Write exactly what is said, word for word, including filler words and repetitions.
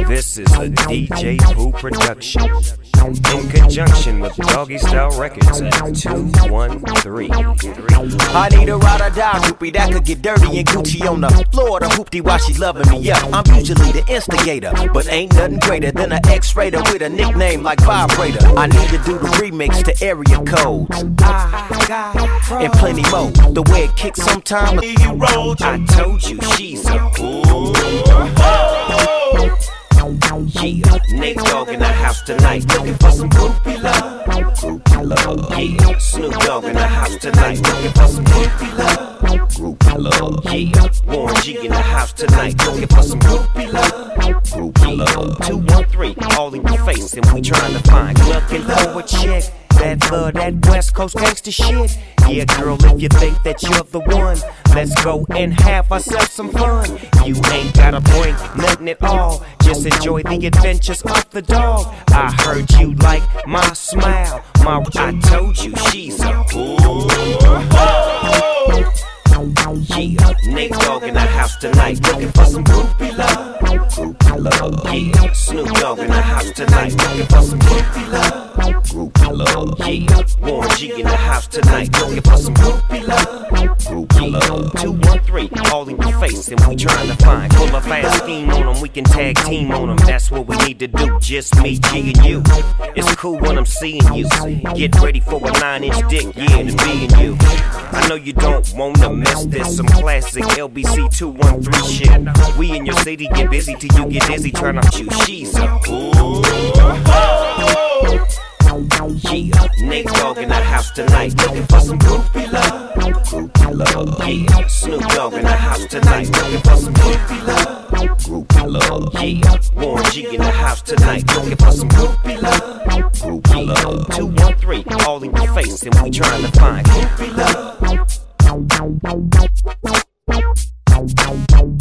This is a D J Pooh production in conjunction with Doggy Style Records at two one three. I need a ride or die groupie that could get dirty and Gucci on the floor. The hoopty while she loving me up. I'm usually the instigator, but ain't nothing greater than an X-rater with a nickname like Vibrator. I need to do the remix to area codes and plenty more. The way it kicks sometimes. I told you she's a fool. Yeah, Nate Dogg in the house tonight, looking for some groupie love. Groupie love. Yeah, Snoop Dogg in the house tonight, looking for some groupie love. Groupie love. Yeah, Warren G in the house tonight, looking for some groupie love. Groupie love. Two one three, all in your face, and we trying to find looking for a chick that love that West Coast gangsta shit. Yeah, girl, if you think that you're the one, let's go and have ourselves some fun. You ain't gotta bring nothing at all, just enjoy the adventures of the dog. I heard you like my smile, my I told you she's a fool. Yeah, Nate Dogg in the house tonight, looking for some groupie love. Groupie love. Yeah, Snoop Dogg in the house tonight, looking for some groupie love. Groupie love. Yeah, Warren G in the house tonight, looking for some groupie love. Groupie love. Two one three, all in your face, and we trying to find. Pull a fast scheme on them, we can tag team on them. That's what we need to do, just me, G, and you. It's cool when I'm seeing you. Get ready for a nine-inch dick, yeah, to be in you. I know you don't wanna miss this, some classic L B C two one three shit. We in your city, get busy till you get dizzy, trying to choose. She's a fool. Yeah, Nate Dogg in the house tonight, looking for some groupie love. Groupie love. Yeah, Snoop Dogg in the house tonight, looking for some groupie love. Groupie love. Yeah, Warren G in the house tonight, looking for some groupie love. Groupie love. Two one three, all in your face, and we trying to find groupie love.